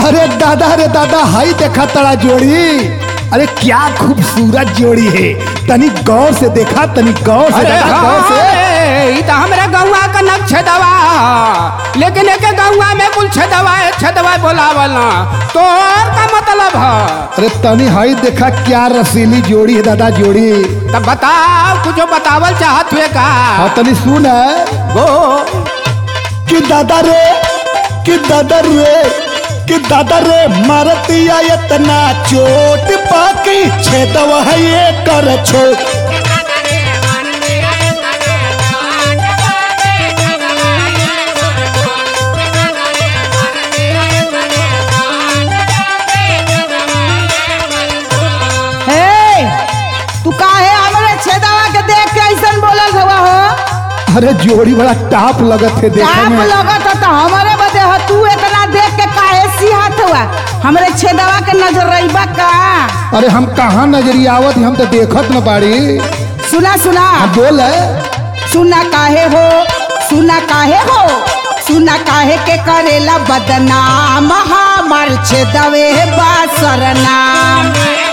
अरे दादा हाई देखा तड़ा जोड़ी। अरे क्या खूबसूरत जोड़ी है। तनी गौर से देखा, तनी गौर से देखा, गौर से। तो हमारे गौवा का नक छेदवा, लेकिन एक गौवा में कुल छेदवा बोलावला तो और का मतलब है? अरे तनी हाई देखा क्या रसीली जोड़ी है दादा जोड़ी। तब बताओ कुछ बतावल चाहत हुए का? हाँ तनी सुन वो कि दादा रे मारतिया इतना चोट पाकी छेदवा है ये कर छोट। तू काहे हमरे छेदवा के देख के ऐसन बोलत हुआ हो? अरे जोड़ी बड़ा टाप लगत है देखे में। लगत है तो हमारे बदे हो, तू इतना देख के काहे सिहात हुआ? हमरे छेदवा के नजर रहीबा का? अरे हम कहाँ नजरिया आवत, हम तो देखत न बाड़ी। सुना बोल सुना काहे के करेला बदनाम हमार छेदवे बा सरनाम।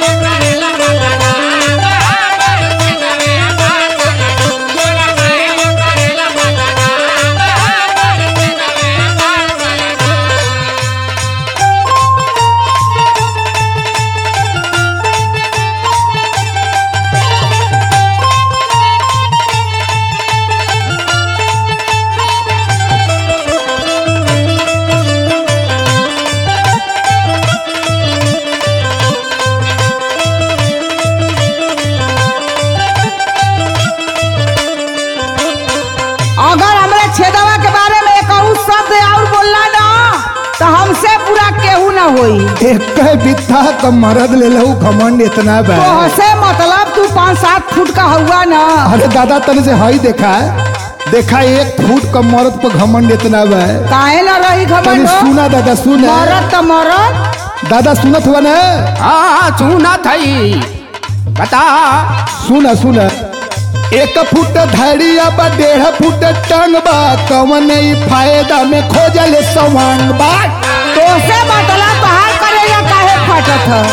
अगर हमरे छेदवा के बारे में एक शब्द और बोलना ना तो हमसे पूरा केहू ना होई। एक बित्ता का मरद ले लहू घमंड इतना बा। तो हसे मतलब तू 5-7 फुट का हुआ ना। अरे दादा तने से हाई देखा 1 फुट का मरद पर घमंड इतना बा। काहे ना रही घमंड? सुना दादा सुन। मरद तो मरद। दादा सुनत हुआ ना? हाँ सुना थई, बता। सुना 1 फुट धैर्य बा 1.5 फुट टंग बा, कवन फायदा में खोजल सवांग बा। तो से मतलब बाहर करेगा काहे फटत है?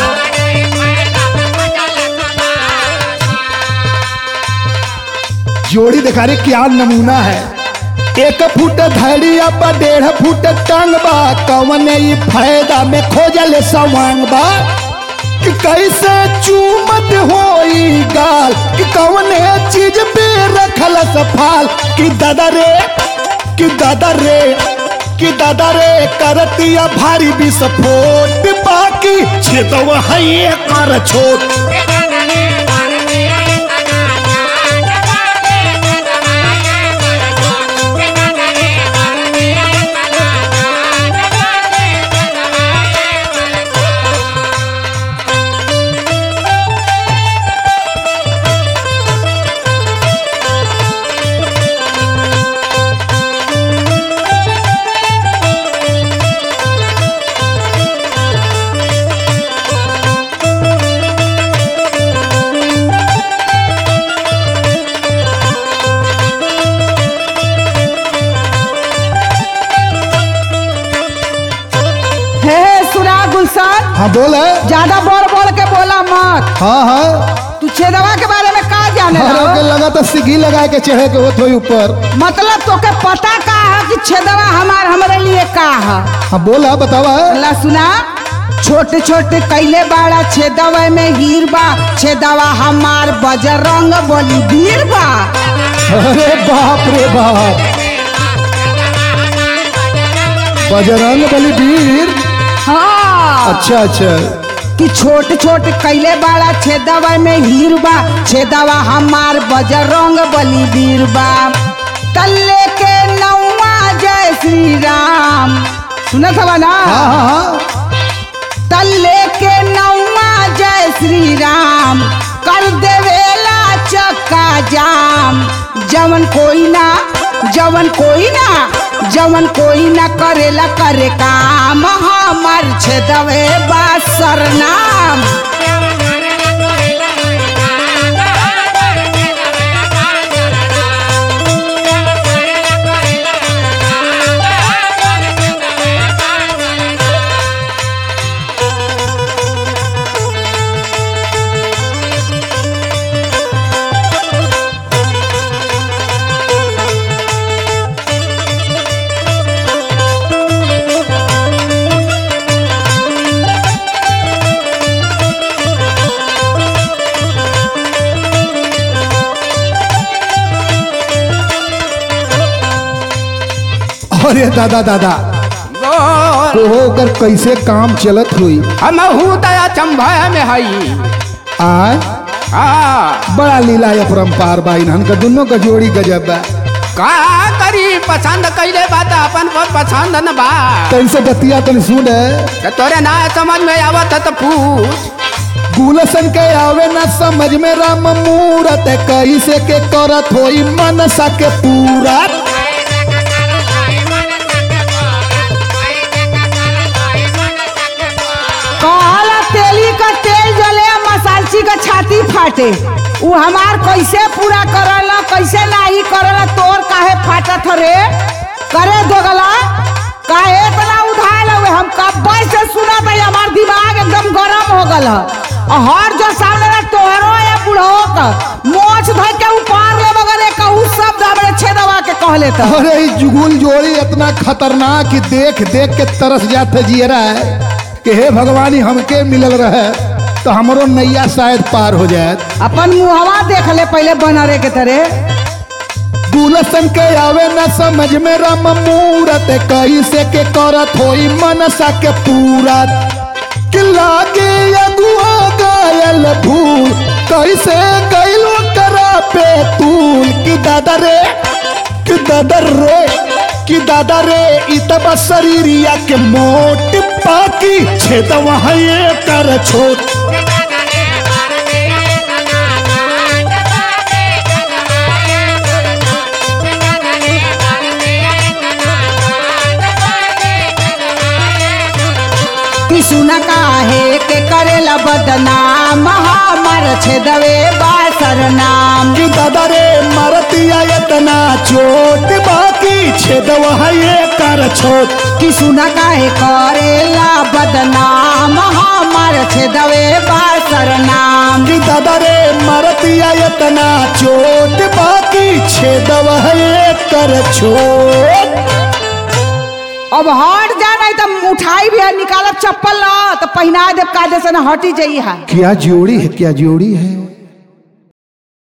जोड़ी दिखा रहे क्या नमूना है। 1 फुट धैर्य बा 1.5 फुट टंग बा, कवन फायदा में खोजल सवांग बा। कि कैसे चूमत होई गाल, कि कौन चीज पे रखल सफाल। कि दादा रे करतिया भारी विस्फोट, बाकी छेदवा है ये कर छोट। हाँ बोल। ज्यादा बोल के बोला मत। हाँ तू छेदवा के बारे में का जाने लगा तो सिगी लगा के चढ़े के होत होई ऊपर। मतलब तोके पता का है कि छेदवा हमरे लिए का है? हाँ बोला बतावा। अल्लाह सुना। छोटे कैले बाड़ा छेदवा में हीर बा, छेदवा हमार बजरंग बली वीर बा। अरे बाप रे बाप, बजरंग बली वीर। हाँ अच्छा कि छोट कैले बाड़ा छेदवा में हीर बा, छेदवा हमार बजरंग बली वीर बा। तल्ले के नौवा जय श्री राम, सुनत हवा ना? हाँ। तल्ले के नौवा जय श्री राम, कर देवेला चक्का जाम। जवन कोई ना करेला करे काम, हमार छेदवे बा सरनाम। अरे दादा दादा बोल तो ओकर कैसे काम चलत हुई हम हूँ दया चंभाया में हई आय हाँ बड़ा लीला अपरंपार बा इन्हन का दोनों का जोड़ी गजब बा का करी पसंद कैले बात अपन को पसंद न बा कैसे बतिया तन सुन तो तोरे ना समझ में आवत है तो पूछ गुलशन के आवे ना समझ में राम मूरत कैसे के करत होई मनसा के पूरा कहला तेली का तेल जले मसालची का छाती फाटे उ हमार कैसे पूरा करला कैसे नाही करला तोर काहे फाटत रे करे दोगला काहे इतना उधार लवे हम कब से सुना था हमार दिमाग एकदम गरम हो गल हर जो सामने ना तोहरो या बुढ़ो का मोछ धर के ऊपर ले बगले कहू सब हमरे छेदवा के कहले त अरे ई जुगुल जोड़ी इतना खतरनाक कि देख देख के तरस जाते जियरा है कि हे भगवानी हमके मिलल रहे तो हमरो नैया शायद पार हो जाए अपन मुहवा देख ले पहले बनरे के तरह गुलशन के आवे न समझ में राम मूरत कैसे के करत होई मनसा के पूरा कि लागे अगुआ गायल भूल कैसे गइलो करा पे तूल कि दादा रे कि दादा रे कि दादा रे इतबा शरीरिया के मोट पाकी छेदवा है कर छोट सुना काहे के करेला बदनाम हमर छेदवे बासर नाम कि दादा रे मरतिया इतना चोट बाकी छेदवा है कर छोट कि सुना काहे करेला बदनाम हमर छेदवे बासर नाम कि दादा रे मरतिया इतना चोट बाकी छेदवा है कर छोट अब हट जा नहीं तो उठाई भी है निकालब चप्पल ना तो पहना दे कायदे से ना हटी जाइए। क्या जोड़ी है क्या जोड़ी है।